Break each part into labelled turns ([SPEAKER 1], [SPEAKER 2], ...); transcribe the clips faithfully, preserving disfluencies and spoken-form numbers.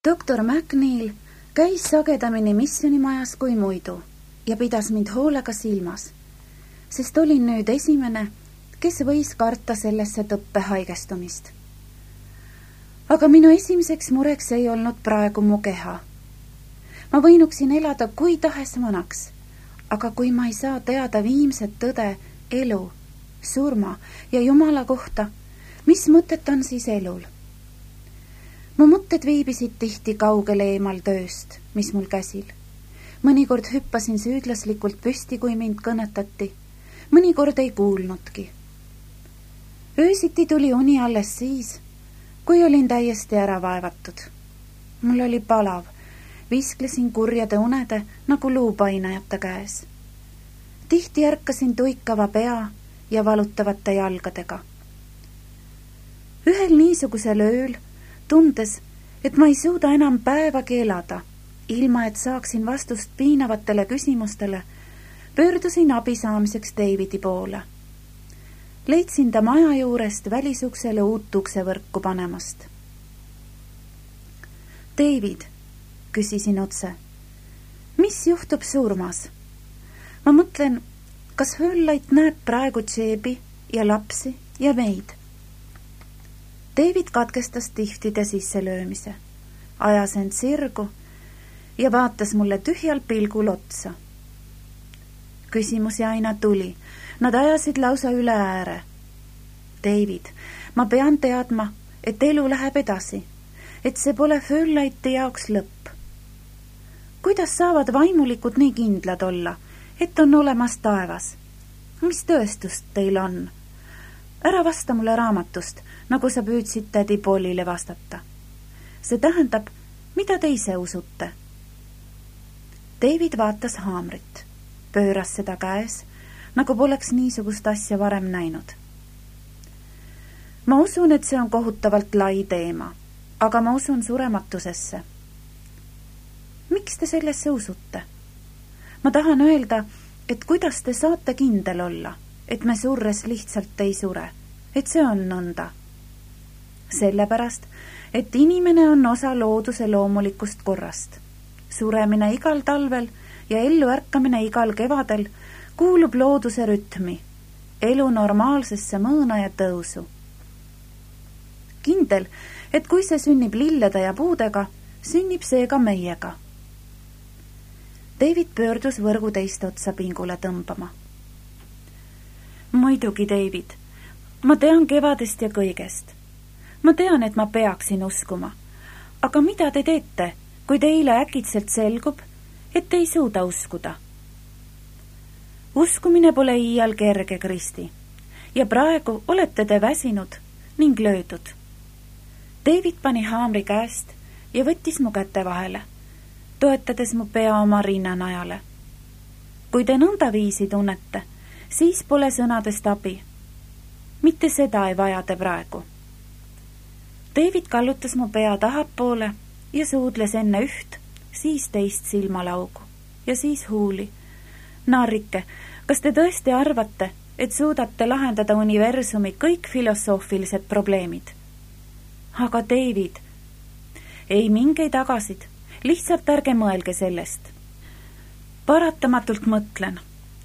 [SPEAKER 1] doktor McNeil käis sagedamini missionimajas kui muidu ja pidas mind hoolega silmas, sest olin nüüd esimene, kes võis karta sellesse tõppe haigestumist. Aga minu esimeseks mureks ei olnud praegu mu keha. Ma võinuksin elada kui tahes vanaks, aga kui ma ei saa teada viimset tõde elu, surma ja Jumala kohta, mis mõtet on siis elul? Mu mõtted viibisid tihti kaugel eemal tööst, mis mul käsil. Mõnikord hüppasin süüdlaslikult püsti, kui mind kõnetati. Mõnikord ei kuulnudki. Öösiti tuli uni alles siis, kui olin täiesti ära vaevatud. Mul oli palav, visklesin kurjade unede nagu luupainajate käes. Tihti ärkasin tuikava pea ja valutavate jalgadega. Ühel niisugusel ööl, tundes, et ma ei suuda enam päevagi elada, ilma et saaksin vastust piinavatele küsimustele, pöördusin abi saamiseks Davidi poole. Leidsin ta maja juurest välisuksele uut uksevõrku panemast. David, küsisin otse, mis juhtub surmas? Ma mõtlen, kas Höllait näeb praegu Jeebi ja lapsi ja meid? David katkestas tihtide sisselöömise, ajas end sirgu ja vaatas mulle tühjal pilgul otsa. Küsimusi aina tuli, nad ajasid lausa üle ääre. David, ma pean teadma, et elu läheb edasi, et see pole Höllaiti jaoks lõpp. Kuidas saavad vaimulikud nii kindlad olla, et on olemas taevas? Mis tõestust teil on? Ära vasta mulle raamatust, nagu sa püüdsid tädi Paulile vastata. See tähendab, mida te ise usute? David vaatas haamrit, pööras seda käes, nagu poleks niisugust asja varem näinud. Ma usun, et see on kohutavalt lai teema, aga ma usun surematusesse. Miks te sellesse usute? Ma tahan öelda, et kuidas te saate kindel olla, et me surres lihtsalt ei sure, et see on nõnda. Sellepärast, et inimene on osa looduse loomulikust korrast. Suremine igal talvel ja ellu ärkamine igal kevadel kuulub looduse rütmi, elu normaalsesse mõõna ja tõusu. Kindel, et kui see sünnib lillede ja puudega, sünnib see ka meiega. David pöördus võrgu teist otsa pingule tõmbama. Muidugi, David, ma tean kevadest ja kõigest. Ma tean, et ma peaksin uskuma. Aga mida te teete, kui teile äkitselt selgub, et te ei suuda uskuda? Uskumine pole iial kerge, Kristi, ja praegu olete te väsinud ning löödud. David pani haamri käest ja võttis mu käte vahele, toetades mu pea oma rinnanajale. Kui te nõnda viisi tunnete, siis pole sõnadest abi. Mitte seda ei vaja te praegu. David kallutas mu pea tahapoole ja suudles enne üht, siis teist silmalaugu ja siis huuli. Naarike, kas te tõesti arvate, et suudate lahendada universumi kõik filosoofilised probleemid? Aga David, ei mingeid agasid, lihtsalt ärge mõelge sellest. Paratamatult mõtlen.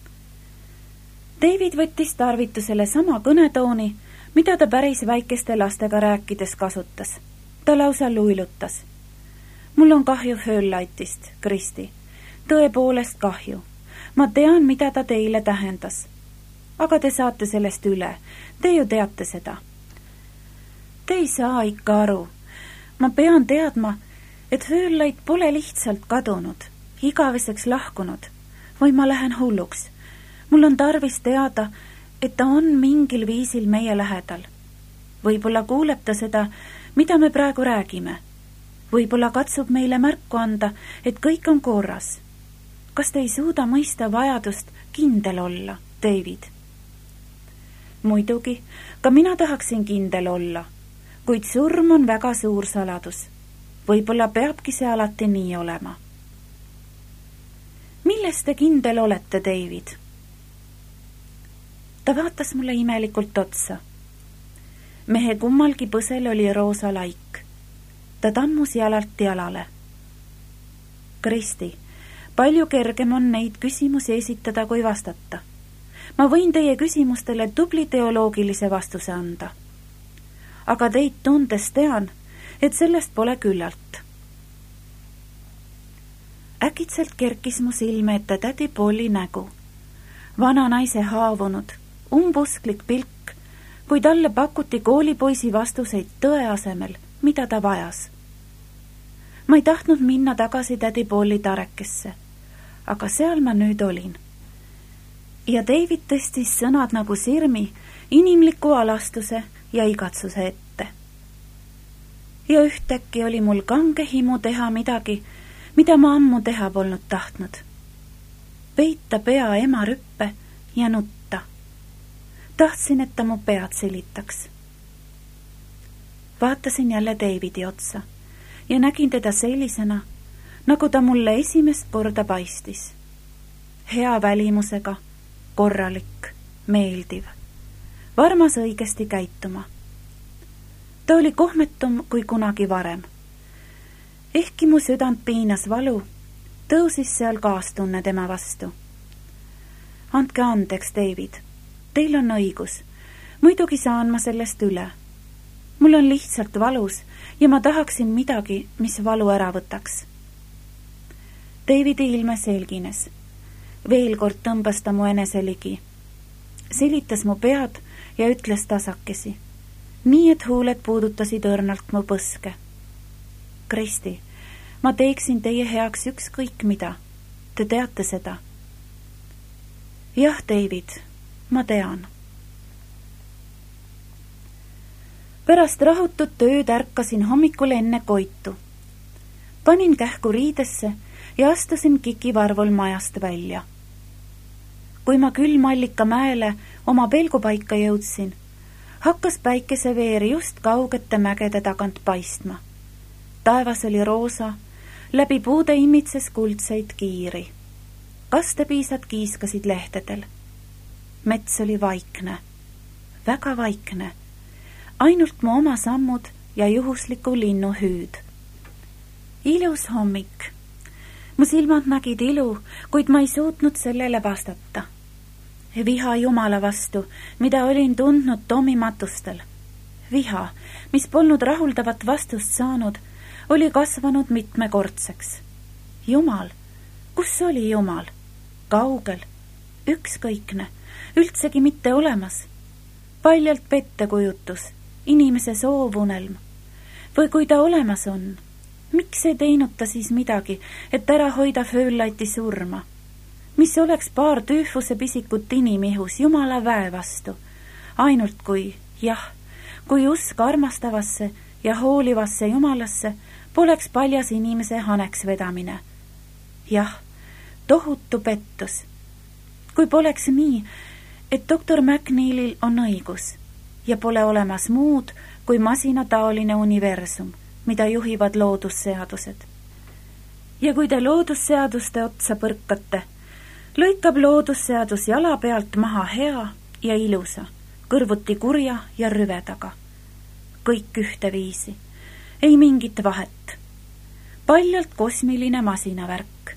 [SPEAKER 1] David võttis tarvitusele sama kõnetooni, mida ta päris väikeste lastega rääkides kasutas. Ta lausa luilutas. Mul on kahju Höllaitist, Kristi. Tõepoolest kahju. Ma tean, mida ta teile tähendas. Aga te saate sellest üle. Te ju teate seda. Te ei saa ikka aru. Ma pean teadma, et Höllait pole lihtsalt kadunud, igaveseks lahkunud, või ma lähen hulluks. Mul on tarvis teada, et ta on mingil viisil meie lähedal. Võib-olla kuuleb ta seda, mida me praegu räägime. Võib-olla katsub meile märku anda, et kõik on korras. Kas te ei suuda mõista vajadust kindel olla, David? Muidugi, ka mina tahaksin kindel olla, kuid surm on väga suur saladus. Võib-olla peabki see alati nii olema. Milles te kindel olete, David? Ta vaatas mulle imelikult otsa. Mehe kummalgi põsel oli roosa laik. ta tammus jalalt jalale. Kristi, palju kergem on neid küsimusi esitada kui vastata. Ma võin teie küsimustele tubli teoloogilise vastuse anda. Aga teid tundes tean, et sellest pole küllalt. Äkitselt kerkis mu silme ette tädi Polli nägu. Vana naise haavunud, umbusklik pilk, kui talle pakuti koolipoisi vastuseid tõe asemel, mida ta vajas. Ma ei tahtnud minna tagasi tädi Polli tarekesse, aga seal ma nüüd olin. Ja David tõstis sõnad nagu sirmi, inimliku alastuse ja igatsuse ette. Ja ühtäkki oli mul kange himu teha midagi, mida ma ammu teha polnud tahtnud. Peita pea ema rüppe ja nutta. Tahtsin, et ta mu pead silitaks. Vaatasin jälle Davidi otsa ja nägin teda sellisena, nagu ta mulle esimest korda paistis. Hea välimusega, korralik, meeldiv, varmas õigesti käituma. Ta oli kohmetum kui kunagi varem. Ehkki mu südant piinas valu, tõusis seal kaastunne tema vastu. Andke andeks, David, teil on õigus. Muidugi saan ma sellest üle. Mul on lihtsalt valus ja ma tahaksin midagi, mis valu ära võtaks. Davidi ilme selgines. Veel kord tõmbas ta mu enese ligi. Silitas mu pead ja ütles tasakesi, nii et huuled puudutasid õrnalt mu põske. Kristi, ma teeksin teie heaks ükskõik mida. Te teate seda? Jah, David, ma tean. Pärast rahutut tööd ärkasin hommikul enne koitu. Panin kähku riidesse ja astusin kikivarvul majast välja. Kui ma külmallika mäele oma pelgupaika jõudsin, hakkas päikeseveer just kaugete mägede tagant paistma. Taevas oli roosa, läbi puude imitses kuldseid kiiri. Kastepiisad kiiskasid lehtedel. Mets oli vaikne, väga vaikne. Ainult mu oma sammud ja juhusliku linnu hüüd. Ilus hommik. Mu silmad nägid ilu, kuid ma ei suutnud sellele vastata. Viha Jumala vastu, mida olin tundnud Tomi matustel. Viha, mis polnud rahuldavat vastust saanud, oli kasvanud mitmekordseks. Jumal, kus oli Jumal? Kaugel, ükskõikne, üldsegi mitte olemas. Paljalt pettekujutus, inimese soovunelm. Või kui ta olemas on, miks ei teinud ta siis midagi, et ära hoida Fööllaiti surma? Mis oleks paar tüüfuse pisikut inimihus Jumala väe vastu? Ainult kui, jah, kui usk armastavasse ja hoolivasse Jumalasse poleks paljas inimese haneks vedamine. Jah, tohutu pettus. Kui poleks nii, et doktor McNeilil on õigus ja pole olemas muud kui masinataoline universum, mida juhivad loodusseadused. Ja kui te loodusseaduste otsa põrkate, lõikab loodusseadus jala pealt maha hea ja ilusa, kõrvuti kurja ja rüvedaga. Kõik ühteviisi. Ei mingit vahet. Paljalt kosmiline masinavärk.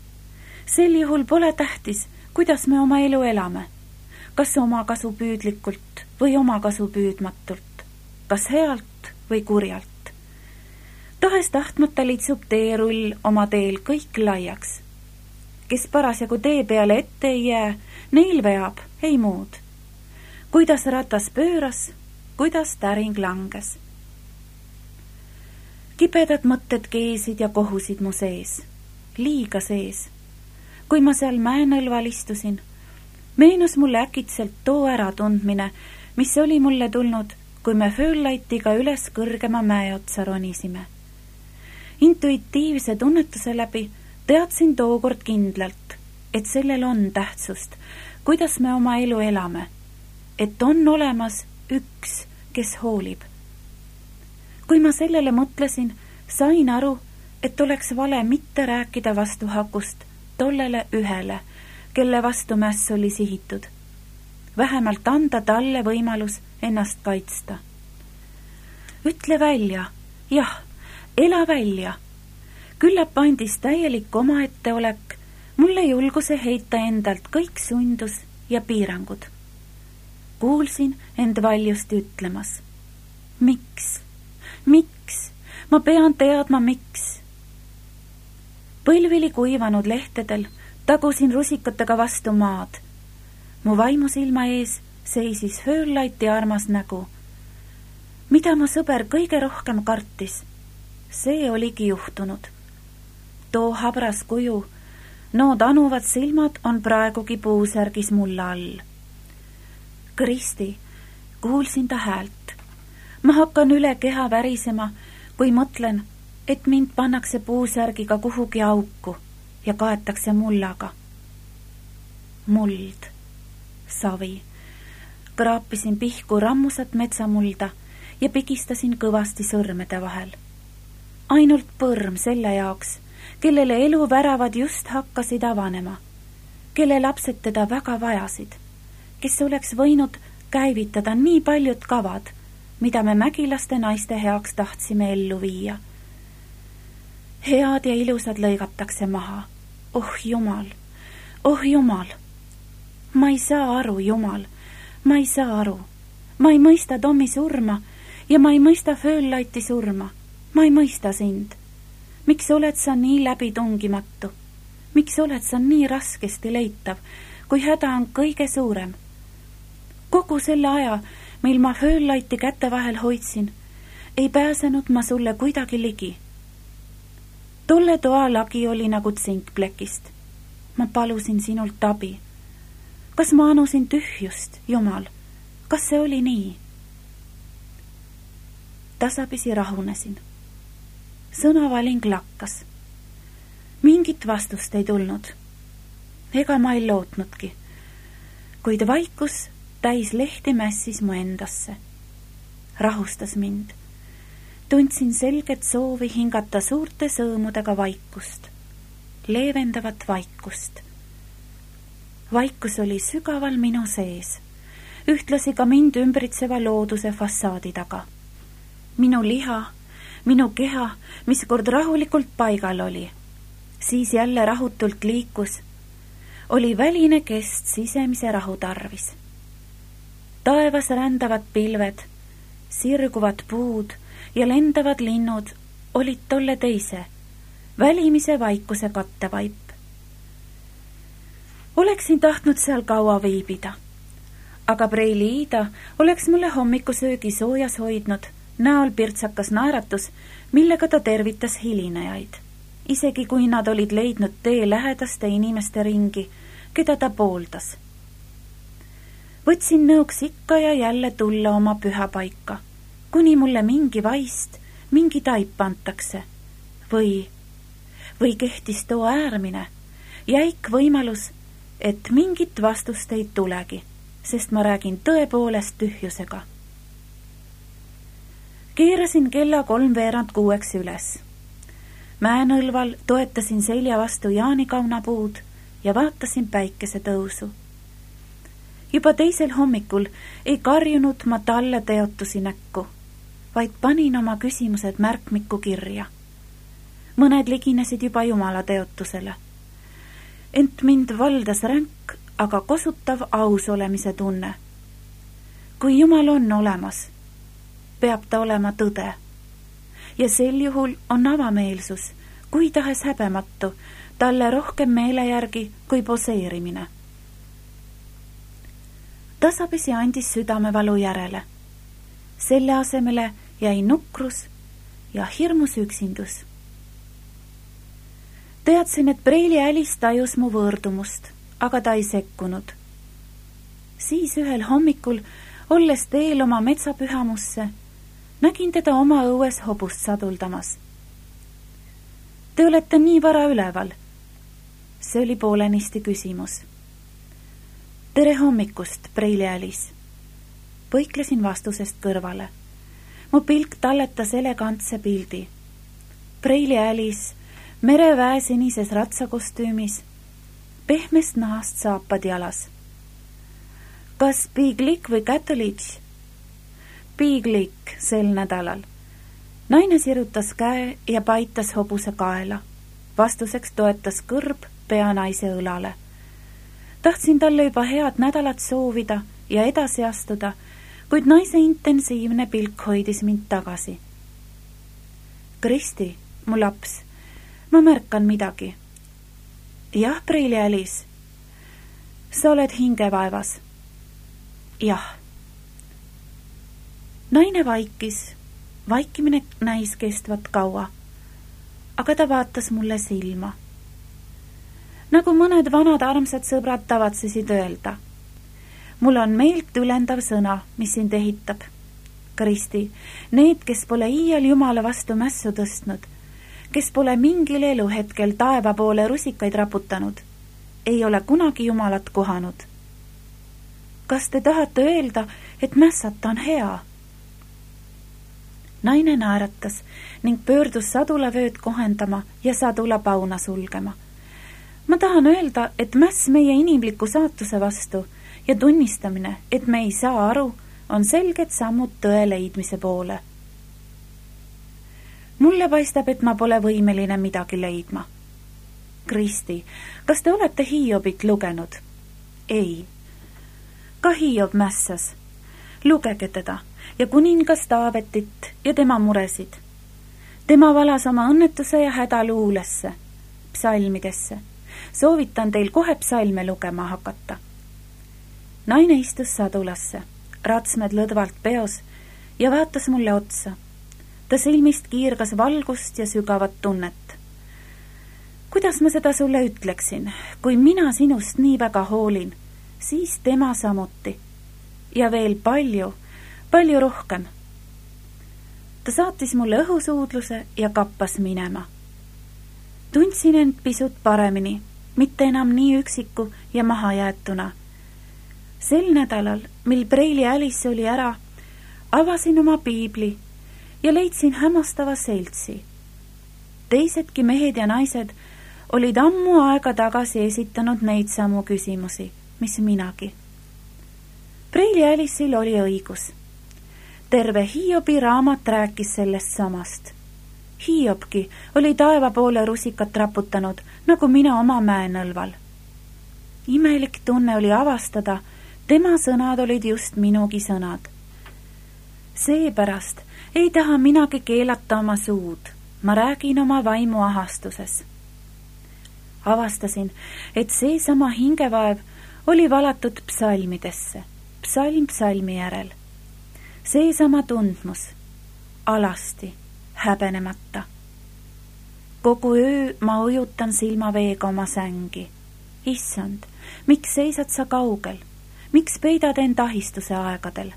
[SPEAKER 1] Sel juhul pole tähtis, kuidas me oma elu elame. Kas omakasu püüdlikult või omakasu püüdmatult. Kas healt või kurjalt. Tahes tahtmata litsub teerull oma teel kõik laiaks. Kes parasjagu tee peale ette ei jää, neil veab, ei muud. Kuidas ratas pööras, kuidas täring langes. Kibedad mõtted keesid ja kohusid mu sees, liiga sees. Kui ma seal mäenõlval istusin, meenus mulle äkitselt too äratundmine, mis oli mulle tulnud, kui me Fööllaitiga üles kõrgema mäe otsa ronisime. Intuitiivse tunnetuse läbi teadsin tookord kindlalt, et sellel on tähtsust, kuidas me oma elu elame, et on olemas üks, kes hoolib. Kui ma sellele mõtlesin, sain aru, et oleks vale mitte rääkida vastuhakust tollele ühele, kelle vastu mäss oli sihitud. Vähemalt anda talle võimalus ennast kaitsta. Ütle välja, jah, ela välja. Küllap andis täielik omaetteolek mulle julguse heita endalt kõik sundus ja piirangud. Kuulsin end valjust ütlemas. Miks? Miks? Ma pean teadma, miks. Põlvili kuivanud lehtedel tagusin rusikatega vastu maad. Mu vaimusilma ees seisis Fööllaiti armas nägu. Mida mu sõber kõige rohkem kartis, see oligi juhtunud. Too habras kuju, nood anuvad silmad on praegugi puusärgis mulla all. Kristi, kuulsin ta häält. Ma hakkan üle keha värisema, kui mõtlen, et mind pannakse puusärgiga kuhugi auku ja kaetakse mullaga. Muld, savi. Kraapisin pihku rammusat metsamulda ja pigistasin kõvasti sõrmede vahel. Ainult põrm selle jaoks, kellele elu väravad just hakkasid avanema, kelle lapsed teda väga vajasid, kes oleks võinud käivitada nii paljud kavad, mida me mägilaste naiste heaks tahtsime ellu viia. Head ja ilusad lõigatakse maha. Oh Jumal, oh Jumal. Ma ei saa aru, Jumal, ma ei saa aru. Ma ei mõista Tommi surma ja ma ei mõista Fööllaiti surma. Ma ei mõista sind. Miks oled sa nii läbitungimatu? Miks oled sa nii raskesti leitav, kui häda on kõige suurem? Kogu selle aja, mil ma Fööllaiti kätte vahel hoidsin, ei pääsenud ma sulle kuidagi ligi. Tolle toa lagi oli nagu tsinkplekist. Ma palusin sinult abi. Kas ma anusin tühjust, Jumal? Kas see oli nii? Tasapisi rahunesin. Sõnavaling lakkas. Mingit vastust ei tulnud. Ega ma ei lootnudki. Kuid vaikus täis lehti mässis mu endasse. Rahustas mind. Tundsin selget soovi hingata suurte sõõmudega vaikust. Leevendavat vaikust. Vaikus oli sügaval minu sees. Ühtlasi ka mind ümbritseva looduse fassaadi taga. Minu liha, minu keha, mis kord rahulikult paigal oli, siis jälle rahutult liikus, oli väline kest sisemise rahu tarvis. Taevas rändavad pilved, sirguvad puud ja lendavad linnud olid tolle teise, välimise vaikuse kattevaip. Oleksin tahtnud seal kaua viibida, aga Preili Iida oleks mulle hommikusöögi soojas hoidnud, näol pirtsakas naeratus, millega ta tervitas hilinejaid, isegi kui nad olid leidnud tee lähedaste inimeste ringi, keda ta pooldas. Võtsin nõuks ikka ja jälle tulla oma pühapaika, kuni mulle mingi vaist, mingi taip antakse. Või, või kehtis too äärmine, jäik võimalus, et mingit vastust ei tulegi, sest ma räägin tõepoolest tühjusega. Keerasin kella kolmveerand kuueks üles. Mäenõlval toetasin selja vastu jaanikaunapuud ja vaatasin päikese tõusu. Juba teisel hommikul ei karjunud ma talle teotusi näkku, vaid panin oma küsimused märkmikku kirja. Mõned liginesid juba Jumala teotusele. Ent mind valdas ränk, aga kosutav aus olemise tunne. Kui Jumal on olemas, peab ta olema tõde. Ja sel juhul on avameelsus, kui tahes häbematu, talle rohkem meele järgi kui poseerimine. Tasapisi andis südamevalu järele. Selle asemele jäi nukrus ja hirmus üksindus. Teadsin, et Preili Alice tajus mu võõrdumust, aga ta ei sekkunud. Siis ühel hommikul, olles teel oma metsapühamusse, nägin teda oma õues hobust saduldamas. Te olete nii vara üleval. See oli poolenisti küsimus. Tere hommikust, Preili Alice. Põiklesin vastusest kõrvale. Mu pilk talletas elegantse pildi. Preili Alice mereväe sinises ratsakostüümis, pehmest nahast saapad jalas. Kas piiglik või kätolitš? Piiglik sel nädalal. Naine sirutas käe ja paitas hobuse kaela. Vastuseks toetas kõrb pea naise õlale. Tahtsin talle juba head nädalat soovida ja edasi astuda, kuid naise intensiivne pilk hoidis mind tagasi. Kristi, mu laps, ma märkan midagi. Jah, Preili Alice, sa oled hingevaevas. Jah. Naine vaikis, vaikimine näis kestvat kaua, aga ta vaatas mulle silma. Nagu mõned vanad armsad sõbrad tavatsesid öelda. Mul on meelt ülendav sõna, mis sind ehitab. Kristi, need, kes pole iial Jumala vastu mässu tõstnud, kes pole mingil eluhetkel taeva poole rusikaid raputanud, ei ole kunagi Jumalat kohanud. Kas te tahate öelda, et mässata on hea? Naine naeratas ning pöördus sadulavööd kohendama ja sadulapauna sulgema. Ma tahan öelda, et mäss meie inimliku saatuse vastu ja tunnistamine, et me ei saa aru, on selged sammud tõe leidmise poole. Mulle paistab, et ma pole võimeline midagi leidma. Kristi, kas te olete Hiobit lugenud? Ei. Ka Hiob mässas. Lugege teda ja kuningas Taavetit ja tema muresid. Tema valas oma õnnetuse ja häda luulesse, psalmidesse. Soovitan teil kohe psalme lugema hakata. Naine istus sadulasse, ratsmed lõdvalt peos ja vaatas mulle otsa. Ta silmist kiirgas valgust ja sügavat tunnet. Kuidas ma seda sulle ütleksin, kui mina sinust nii väga hoolin, siis tema samuti. Ja veel palju, palju rohkem. Ta saatis mulle õhusuudluse ja kappas minema. Tundsin end pisut paremini, mitte enam nii üksiku ja mahajäetuna. Sel nädalal, mil Preili Alice oli ära, avasin oma piibli ja leidsin hämmastava seltsi. Teisedki mehed ja naised olid ammu aega tagasi esitanud neid samu küsimusi, mis minagi. Preili Alice'il oli õigus. Terve Hiobi raamat rääkis sellest samast. Hiobki oli taeva poole rusikat raputanud, nagu mina oma mäenõlval. Imelik tunne oli avastada, tema sõnad olid just minugi sõnad. Seepärast ei taha minagi keelata oma suud, ma räägin oma vaimu ahastuses. Avastasin, et seesama hingevaev oli valatud psalmidesse, psalm psalmi järel. Seesama tundmus, alasti, häbenemata. Kogu öö ma ujutan silmaveega oma sängi. Issand, miks seisad sa kaugel? Miks peidad end ahistuse aegadel?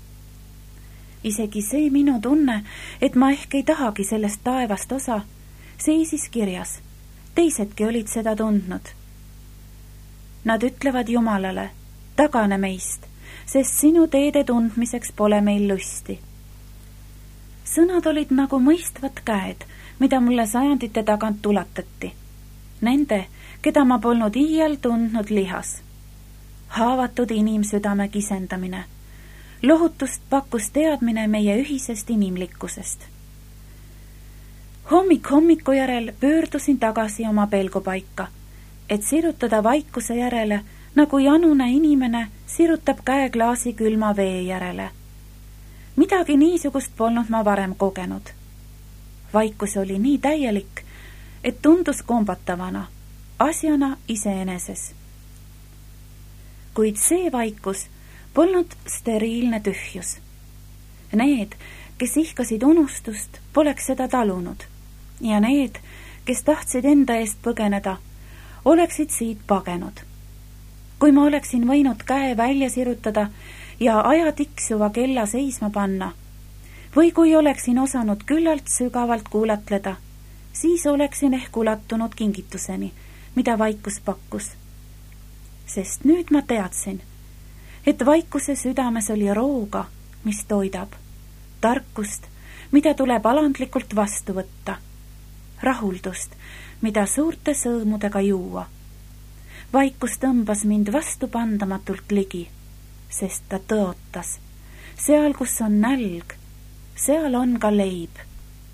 [SPEAKER 1] Isegi see minu tunne, et ma ehk ei tahagi sellest taevast osa, seisis kirjas. Teisedki olid seda tundnud. Nad ütlevad Jumalale, tagane meist, sest sinu teede tundmiseks pole meil lusti. Sõnad olid nagu mõistvad käed, mida mulle sajandite tagant tulatati. Nende, keda ma polnud iial tundnud lihas. Haavatud inimsüdame kisendamine. Lohutust pakkus teadmine meie ühisest inimlikkusest. Hommik hommiku järel pöördusin tagasi oma pelgupaika, et sirutada vaikuse järele, nagu janune inimene sirutab käeklaasi külma vee järele. Midagi niisugust polnud ma varem kogenud. Vaikus oli nii täielik, et tundus kombatavana, asjana iseeneses. Kuid see vaikus polnud steriilne tühjus. Need, kes ihkasid unustust, poleks seda talunud. Ja need, kes tahtsid enda eest põgeneda, oleksid siit pagenud. Kui ma oleksin võinud käe välja sirutada ja aja tiksuva kella seisma panna, või kui oleksin osanud küllalt sügavalt kuulatleda, siis oleksin ehk ulatunud kingituseni, mida vaikus pakkus. Sest nüüd ma teadsin, et vaikuse südames oli rooga, mis toidab, tarkust, mida tuleb alandlikult vastu võtta, rahuldust, mida suurte sõõmudega juua. Vaikus tõmbas mind vastupandamatult ligi, sest ta tõotas, seal, kus on nälg, seal on ka leib.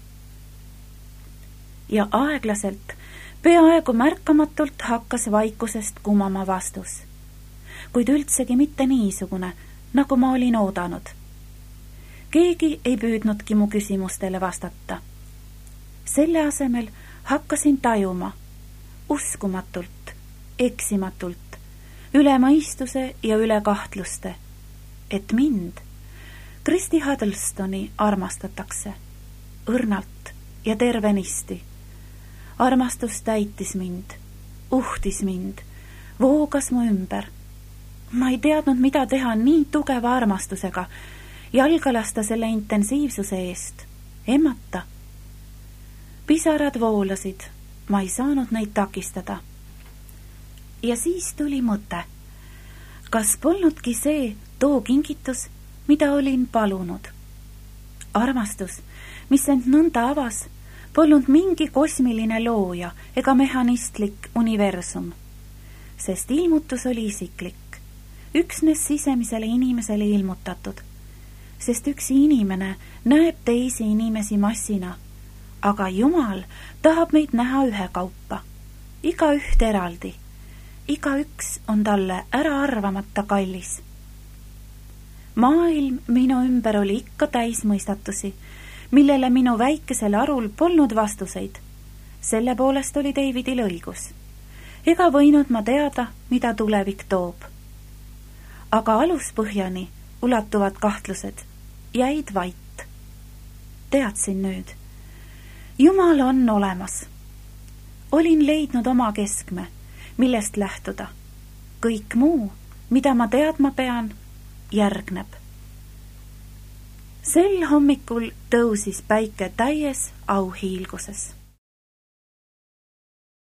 [SPEAKER 1] ja aeglaselt, peaaegu märkamatult hakkas vaikusest kumama vastus. Kuid üldsegi mitte niisugune, nagu ma olin oodanud. Keegi ei püüdnudki mu küsimustele vastata. Selle asemel hakkasin tajuma, uskumatult, eksimatult, üle mõistuse ja üle kahtluste, et mind, Kristi Huddlestoni, armastatakse õrnalt ja tervenisti. Armastus täitis mind, uhtis mind, voogas mu ümber. Ma ei teadnud, mida teha nii tugeva armastusega, jalga lasta selle intensiivsuse eest, emmata. Pisarad voolasid, ma ei saanud neid takistada. Ja siis tuli mõte. Kas polnudki see too kingitus, mida olin palunud? Armastus, mis end nõnda avas, polnud mingi kosmiline looja ega mehhanistlik universum, sest ilmutus oli isiklik, üksnes sisemisele inimesele ilmutatud, sest üks inimene näeb teisi inimesi massina, aga Jumal tahab meid näha ühekaupa, igaüht eraldi, igaüks on talle äraarvamata kallis. Maailm minu ümber oli ikka täis mõistatusi, millele minu väikesel arul polnud vastuseid. Selle poolest oli Davidil õigus. Ega võinud ma teada, mida tulevik toob. Aga aluspõhjani ulatuvad kahtlused jäid vait. Teadsin nüüd. Jumal on olemas. Olin leidnud oma keskme, millest lähtuda. Kõik muu, mida ma teadma pean, järgneb. Sel hommikul tõusis päike täies auhiilguses.